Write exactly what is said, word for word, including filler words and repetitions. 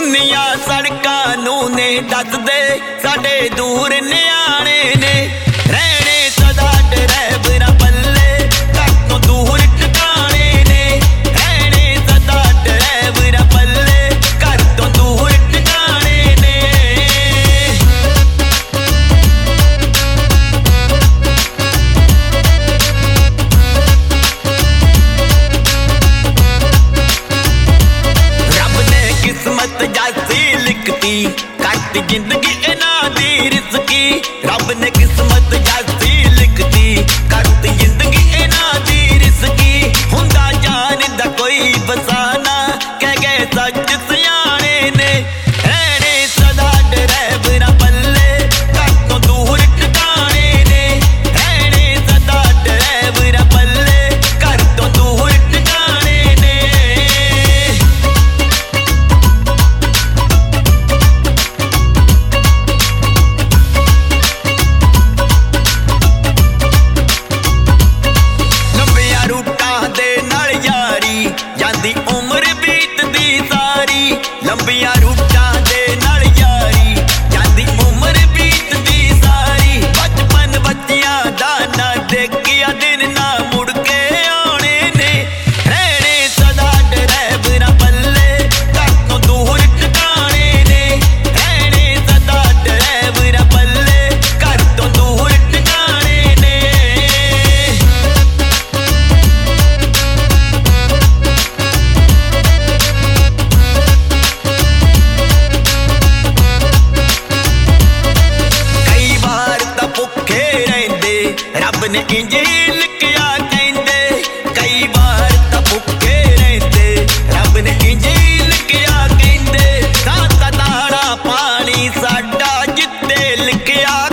दुनिया सड़कां नूं ने दसदे साडे दूर न्याणे ने रहने सदा ड्राइवरां पल्ले घर तों दूर ठिकाणे ने रहने सदा ड्राइवरां पल्ले घर तों दूर ठिकाणे ने रब ने किस्मत जासी लिखती कट जिंदगी इन्हां दी रिस्की रब ने किस्मत जासी लिखती कट जिंदगी इन्हां दी रिस्की हुंदा जान दा कोई फसाना कह गए सच सियाणे ने रहने सदा ड्राइवरां पल्ले घर तों दूर ठिकाणे ने रहने सदा ड्राइवरां पल्ले घर तों दूर ठिकाणे ने लंबिया रूटां दे नाल यारी जांदी उम्र बीतदी सारी लंबिया रूटां दे नाल यारी जांदी उम्र बीतदी सारी बचपन बच्चियां दा ना देखिया दिन ना मुड़ के आने ने रहने सदा ड्राइवरां पल्ले घर तों दूर ठिकाणे ने रहने सदा ड्राइवरां पल्ले घर तों दूर ठिकाणे ने कई बार तां भुखे रहिंदे रब ने इंज ही लिखिया कहंदे कई बार तां भुखे रहिंदे रब ने इंज ही लिखिया कहंदे तां तां दाना पानी साडा जित्ते लिखिया